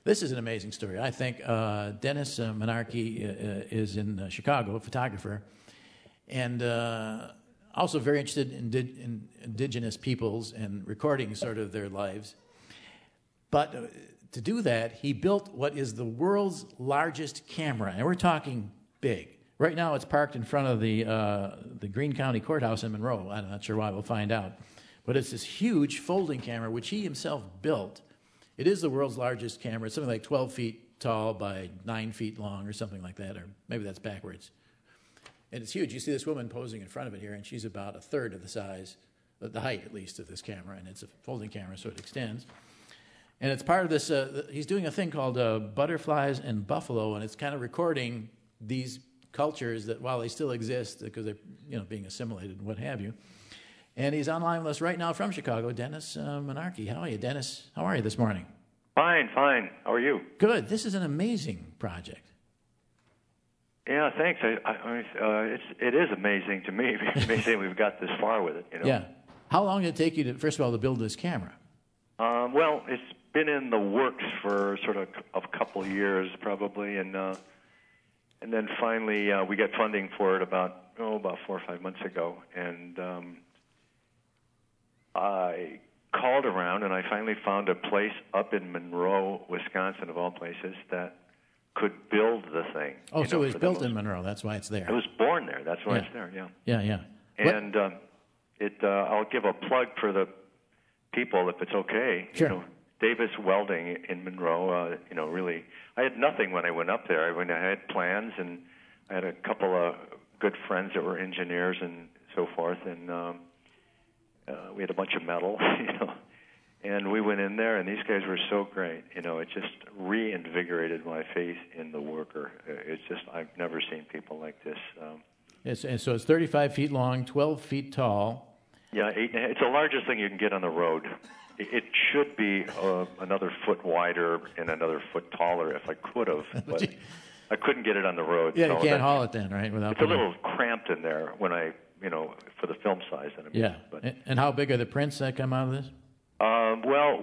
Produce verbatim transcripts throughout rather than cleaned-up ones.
This is an amazing story. I think uh, Dennis uh, Menarche uh, is in uh, Chicago, a photographer, and uh, also very interested in, di- in indigenous peoples and recording sort of their lives. But uh, to do that, he built what is the world's largest camera, and we're talking big. Right now, it's parked in front of the uh, the Greene County Courthouse in Monroe. I'm not sure why. We'll find out. But it's this huge folding camera, which he himself built. It is the world's largest camera. It's something like twelve feet tall by nine feet long or something like that, or maybe that's backwards. And it's huge. You see this woman posing in front of it here, and she's about a third of the size, the height at least, of this camera. And it's a folding camera, so it extends. And it's part of this, uh, he's doing a thing called uh, Butterflies and Buffalo, and it's kind of recording these cultures that, while they still exist, because they're you know being assimilated and what have you. And he's online with us right now from Chicago, Dennis uh, Menarche. How are you, Dennis? How are you this morning? Fine, fine. How are you? Good. This is an amazing project. Yeah, thanks. I, I, uh, it's it is amazing to me. It's amazing we've got this far with it. You know? Yeah. How long did it take you to, first of all, to build this camera? Um, well, it's been in the works for sort of a couple of years, probably, and uh, and then finally uh, we got funding for it about oh about four or five months ago, and. Um, I called around, and I finally found a place up in Monroe, Wisconsin, of all places, that could build the thing. Oh, so know, it was built most, in Monroe. That's why it's there. It was born there. That's why yeah. it's there, yeah. Yeah, yeah. And um, it. Uh, I'll give a plug for the people, if it's okay. Sure. You know, Davis Welding in Monroe, uh, you know, really, I had nothing when I went up there. I, went, I had plans, and I had a couple of good friends that were engineers and so forth, and... Um, Uh, we had a bunch of metal, you know, and we went in there, and these guys were so great. You know, it just reinvigorated my faith in the worker. It's just, I've never seen people like this. Um, it's, and so it's thirty-five feet long, twelve feet tall. Yeah, eight, it's the largest thing you can get on the road. It, it should be uh, another foot wider and another foot taller if I could have, but I couldn't get it on the road. Yeah, so you can't haul it then, right? Without it's a little cramped in there when I... you know, for the film size. I mean, yeah. But, and how big are the prints that come out of this? Um, well,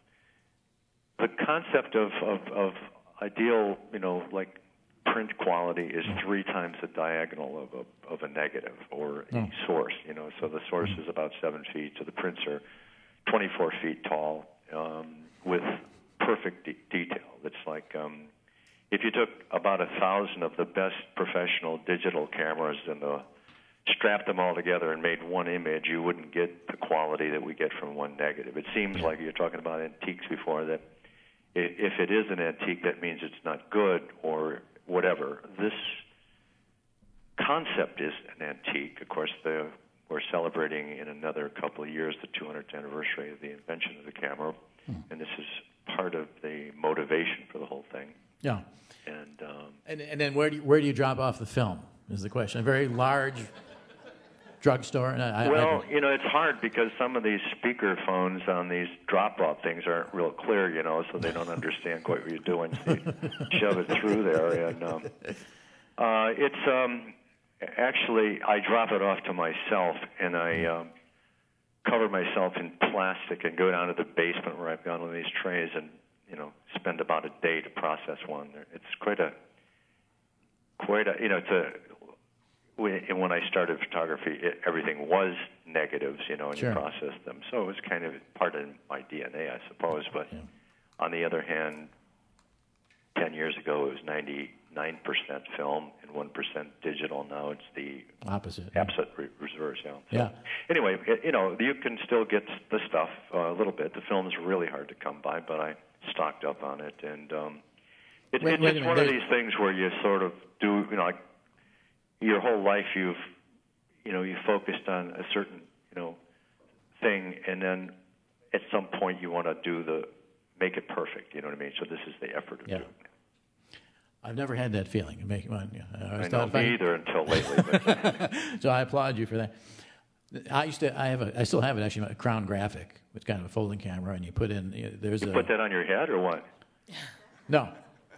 the concept of, of, of ideal, you know, like print quality is three times the diagonal of a, of a negative or a oh. source, you know. So the source mm-hmm. is about seven feet, so the prints are twenty-four feet tall um, with perfect de- detail. It's like um, if you took about a thousand of the best professional digital cameras and the strapped them all together and made one image, you wouldn't get the quality that we get from one negative. It seems like you're talking about antiques before, that if it is an antique, that means it's not good or whatever. This concept is an antique. Of course, the, we're celebrating in another couple of years the two hundredth anniversary of the invention of the camera, hmm. and this is part of the motivation for the whole thing. Yeah. And um, and, and then where do you, where do you drop off the film is the question. A very large... drugstore? And I, well, I, you know, it's hard because some of these speaker phones on these drop-off things aren't real clear, you know, so they don't understand quite what you're doing. So you shove it through there. And um, uh, it's um, actually, I drop it off to myself, and I um, cover myself in plastic and go down to the basement where I've got one of these trays and, you know, spend about a day to process one. It's quite a, quite a, you know, it's a, and when I started photography, it, everything was negatives, you know, and sure. you processed them. So it was kind of part of my D N A, I suppose. But yeah. on the other hand, ten years ago, it was ninety-nine percent film and one percent digital. Now it's the opposite. Opposite yeah. reverse, yeah. So yeah. Anyway, it, you know, you can still get the stuff uh, a little bit. The film is really hard to come by, but I stocked up on it. And um, it, wait, it's wait just one of these things where you sort of do, you know, like, your whole life you've, you know, you focused on a certain, you know, thing, and then at some point you want to do the, make it perfect, you know what I mean? So this is the effort of yeah. doing it. I've never had that feeling. Of making one. I, I know, me I, either until lately. But. So I applaud you for that. I used to, I have a, I still have it actually, a Crown Graphic, which kind of a folding camera, and you put in, you know, there's you a... put that on your head or what? No.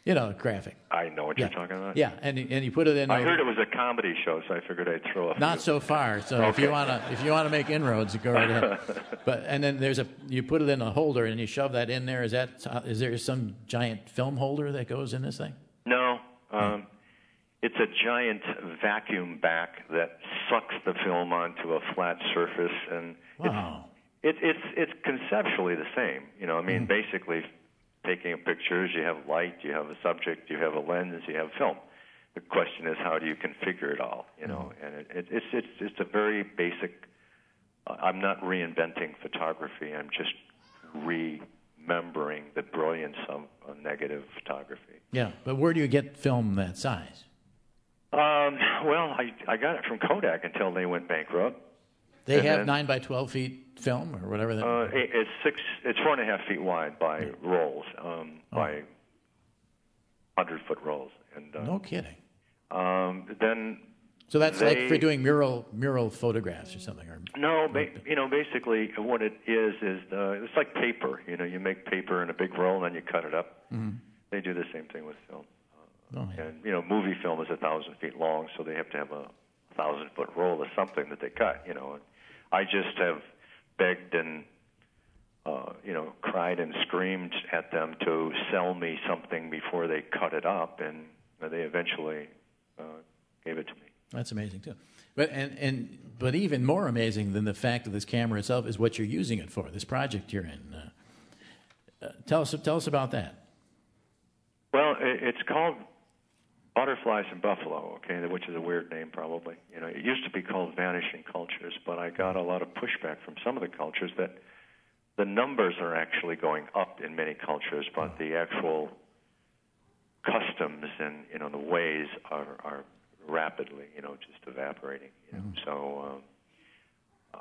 You know, graphic. I know what yeah. you're talking about. Yeah, and and you put it in. I heard it was a comedy show, so I figured I'd throw a. Not few. so far. So okay. if you wanna if you wanna make inroads, go right ahead. But and then there's a you put it in a holder and you shove that in there. Is that is there some giant film holder that goes in this thing? No, um, it's a giant vacuum back that sucks the film onto a flat surface, and wow. it's it, it's it's conceptually the same. You know, I mean, mm. basically. Taking pictures, you have light, you have a subject, you have a lens, you have film. The question is, how do you configure it all? You know, and it, it, it's it's it's a very basic. Uh, I'm not reinventing photography. I'm just remembering the brilliance of, of negative photography. Yeah, but where do you get film that size? Um, well, I I got it from Kodak until they went bankrupt. They and have then, nine by twelve feet film or whatever that. Uh, it, it's six. It's four and a half feet wide by yeah. rolls, um, oh. by hundred foot rolls. And uh, no kidding. Um, then. So that's they, like for doing mural mural photographs or something, or no, ba- you know, basically what it is is uh, it's like paper. You know, you make paper in a big roll and then you cut it up. Mm-hmm. They do the same thing with film. Uh, oh, yeah. And you know, movie film is a thousand feet long, so they have to have a thousand foot roll of something that they cut. You know. And, I just have begged and, uh, you know, cried and screamed at them to sell me something before they cut it up, and they eventually uh, gave it to me. That's amazing too. But and, and but even more amazing than the fact of this camera itself is what you're using it for. This project you're in. Uh, uh, tell us tell us about that. Well, it, it's called Butterflies in Buffalo, okay, which is a weird name probably. You know, it used to be called Vanishing Cultures, but I got a lot of pushback from some of the cultures that the numbers are actually going up in many cultures, but the actual customs and, you know, the ways are, are rapidly, you know, just evaporating. You know? Mm-hmm. So um,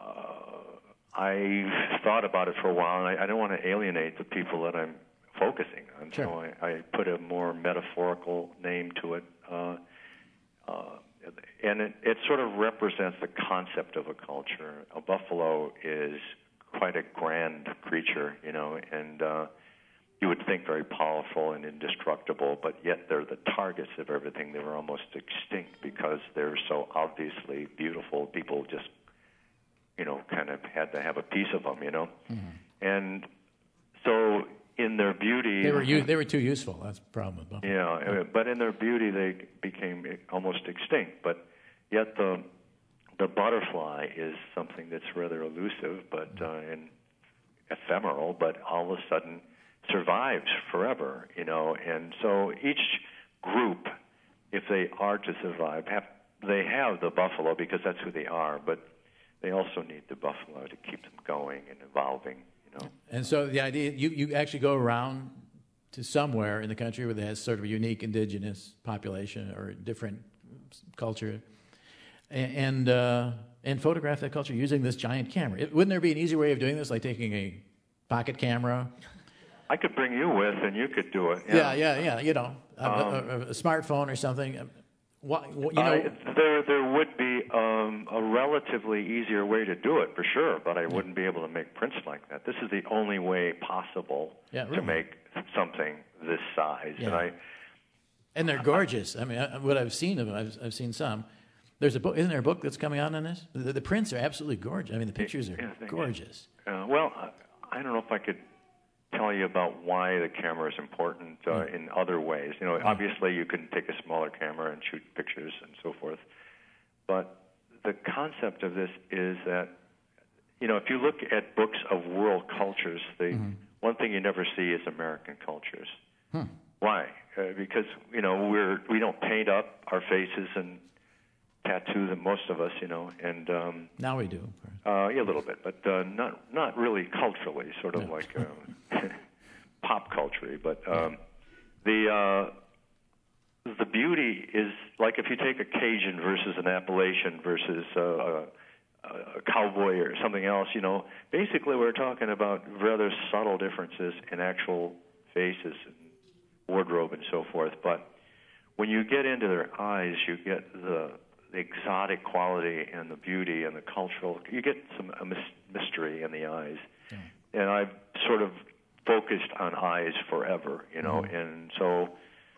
uh, I thought about it for a while, and I, I don't want to alienate the people that I'm focusing on, sure. so I, I put a more metaphorical name to it, uh, uh, and it, it sort of represents the concept of a culture. A buffalo is quite a grand creature, you know, and uh, you would think very powerful and indestructible, but yet they're the targets of everything. They were almost extinct because they're so obviously beautiful. People just, you know, kind of had to have a piece of them, you know, mm-hmm. and so. In their beauty, they were u- they were too useful. That's the problem with buffalo. Yeah, but in their beauty, they became almost extinct. But yet the the butterfly is something that's rather elusive, but uh, and ephemeral, but all of a sudden survives forever. You know, and so each group, if they are to survive, have they have the buffalo because that's who they are, but they also need the buffalo to keep them going and evolving. And so the idea, you, you actually go around to somewhere in the country where there has sort of a unique indigenous population or a different culture, and and, uh, and photograph that culture using this giant camera. It, wouldn't there be an easier way of doing this, like taking a pocket camera? I could bring you with, and you could do it. Yeah, yeah, yeah. yeah you know, a, um, a, a, a smartphone or something. What, what, you know, I, there there would be um, a relatively easier way to do it for sure, but I yeah. wouldn't be able to make prints like that. This is the only way possible yeah, really. to make something this size, yeah. and I and they're gorgeous. I mean, I, what I've seen of them, I've, I've seen some. There's a book. Isn't there a book that's coming out on this? The, the prints are absolutely gorgeous. I mean, the pictures are yeah, gorgeous. Uh, well, I, I don't know if I could tell you about why the camera is important uh, mm. in other ways. You know, yeah. obviously you can take a smaller camera and shoot pictures and so forth, but the concept of this is that, you know, if you look at books of world cultures, the mm-hmm. one thing you never see is American cultures. Hmm. Why? Uh, because, you know, we're we don't paint up our faces and tattoo them, most of us, you know, and um, now we do. Uh, yeah, a little bit, but uh, not not really culturally, sort of no. like uh, pop culture. But um, the uh, the beauty is like if you take a Cajun versus an Appalachian versus uh, a, a cowboy or something else, you know, basically we're talking about rather subtle differences in actual faces and wardrobe and so forth. But when you get into their eyes, you get the the exotic quality and the beauty and the cultural, you get some a mystery in the eyes. Yeah. And I've sort of focused on eyes forever, you know, mm-hmm. and so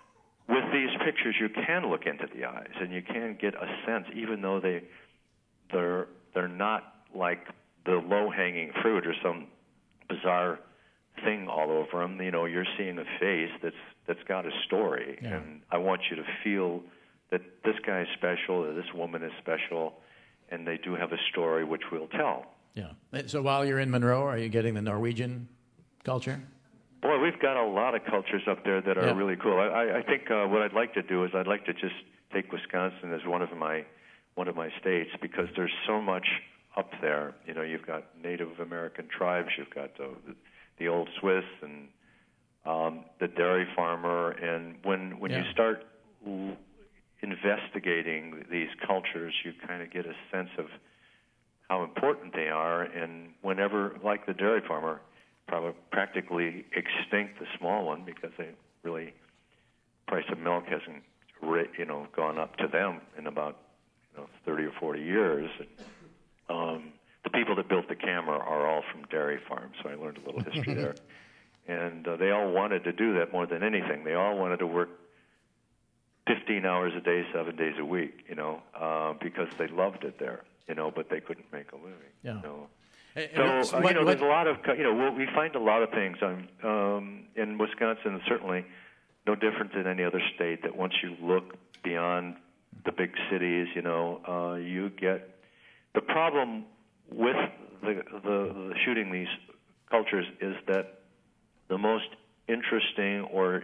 with these pictures, you can look into the eyes, and you can get a sense, even though they they're they're not like the low-hanging fruit or some bizarre thing all over them. You know, you're seeing a face that's that's got a story, yeah. and I want you to feel that this guy is special, or this woman is special, and they do have a story which we'll tell. Yeah. So while you're in Monroe, are you getting the Norwegian culture? Boy, we've got a lot of cultures up there that are yeah. really cool. I, I think uh, what I'd like to do is I'd like to just take Wisconsin as one of my one of my states, because there's so much up there. You know, you've got Native American tribes, you've got the, the old Swiss, and um, the dairy farmer. And when when yeah. you start l- investigating these cultures, you kind of get a sense of how important they are. And whenever, like the dairy farmer, probably practically extinct the small one, because they really, price of milk hasn't, you know, gone up to them in about, you know, thirty or forty years. And, um, the people that built the camera are all from dairy farms, so I learned a little history there. And uh, they all wanted to do that more than anything. They all wanted to work fifteen hours a day, seven days a week, you know, uh, because they loved it there, you know, but they couldn't make a living. Yeah. You know? Hey, so, uh, what, you know, what, there's a lot of, you know, we find a lot of things. Um, um, in Wisconsin, certainly no different than any other state, that once you look beyond the big cities, you know, uh, you get the problem with the, the, the shooting these cultures is that the most interesting or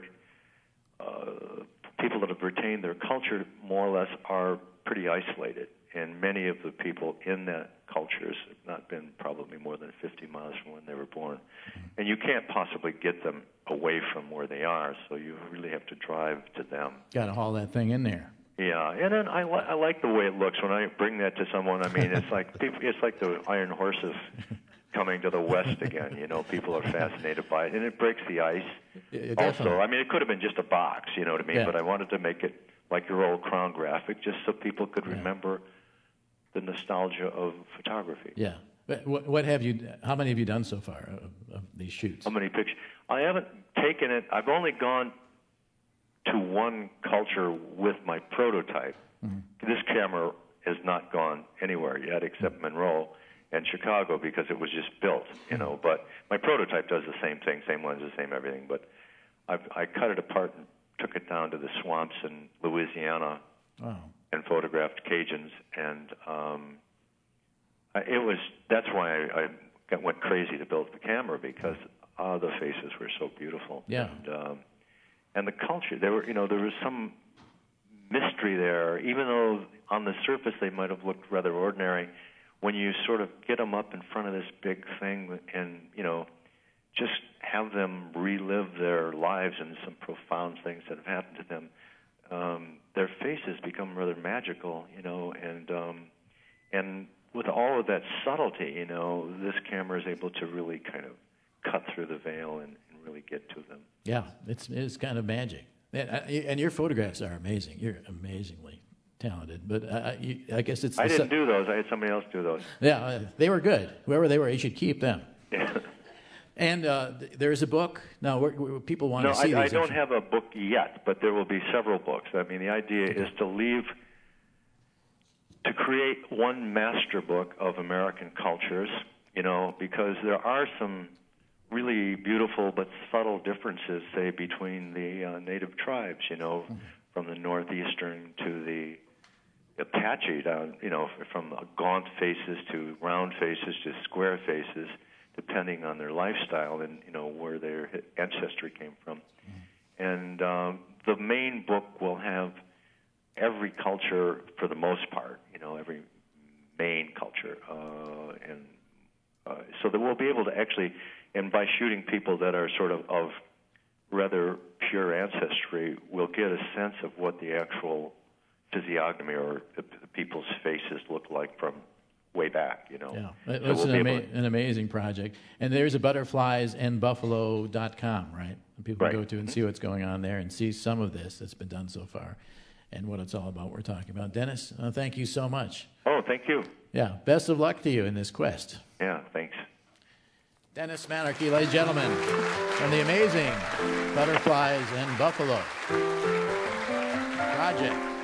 uh, people that have retained their culture more or less are pretty isolated. And many of the people in that cultures have not been probably more than fifty miles from when they were born. And you can't possibly get them away from where they are, so you really have to drive to them. Got to haul that thing in there. Yeah, and then I, li- I like the way it looks when I bring that to someone. I mean, it's like people, it's like the iron horses coming to the west again. You know, people are fascinated by it, and it breaks the ice. Yeah, also, I mean, it could have been just a box, you know what I mean? Yeah. But I wanted to make it like your old Crown graphic, just so people could yeah. remember the nostalgia of photography. Yeah. But what, what have you? How many have you done so far of, of these shoots? How many pictures? I haven't taken it. I've only gone to one culture with my prototype. Mm-hmm. This camera has not gone anywhere yet except Monroe and Chicago, because it was just built, you know. But my prototype does the same thing, same lenses, same everything. But I've, I cut it apart and took it down to the swamps in Louisiana. Wow. And photographed Cajuns, and um, it was. That's why I, I got, went crazy to build the camera, because uh, the faces were so beautiful. Yeah. And, um, and the culture, there were, you know, there was some mystery there, even though on the surface they might have looked rather ordinary. When you sort of get them up in front of this big thing, and you know, just have them relive their lives and some profound things that have happened to them. Um, their faces become rather magical, you know, and um, and with all of that subtlety, you know, this camera is able to really kind of cut through the veil and, and really get to them. Yeah, it's it's kind of magic, and, and your photographs are amazing. You're amazingly talented, but I, you, I guess it's. I didn't su- do those. I had somebody else do those. Yeah, uh, they were good. Whoever they were, you should keep them. Yeah. And uh, th- there is a book. Now, we're, we're, people want no, to see I, these. I don't have a book yet, but there will be several books. I mean, the idea is to leave, to create one master book of American cultures, you know, because there are some really beautiful but subtle differences, say, between the uh, native tribes, you know, mm-hmm. from the northeastern to the Apache, down, you know, from gaunt faces to round faces to square faces, depending on their lifestyle and, you know, where their ancestry came from. Mm-hmm. And um, the main book will have every culture for the most part, you know, every main culture. Uh, and uh, so that we'll be able to actually, and by shooting people that are sort of of rather pure ancestry, we'll get a sense of what the actual physiognomy or the, the people's faces look like from way back, you know. Yeah, so it's we'll an, ama- to... an amazing project. And there's a butterflies and buffalo dot com, right? People right. can go to and see what's going on there and see some of this that's been done so far and what it's all about we're talking about. Dennis, uh, thank you so much. Oh, thank you. Yeah, best of luck to you in this quest. Yeah, thanks. Dennis Malarkey, ladies and gentlemen, from the amazing Butterflies and Buffalo. project.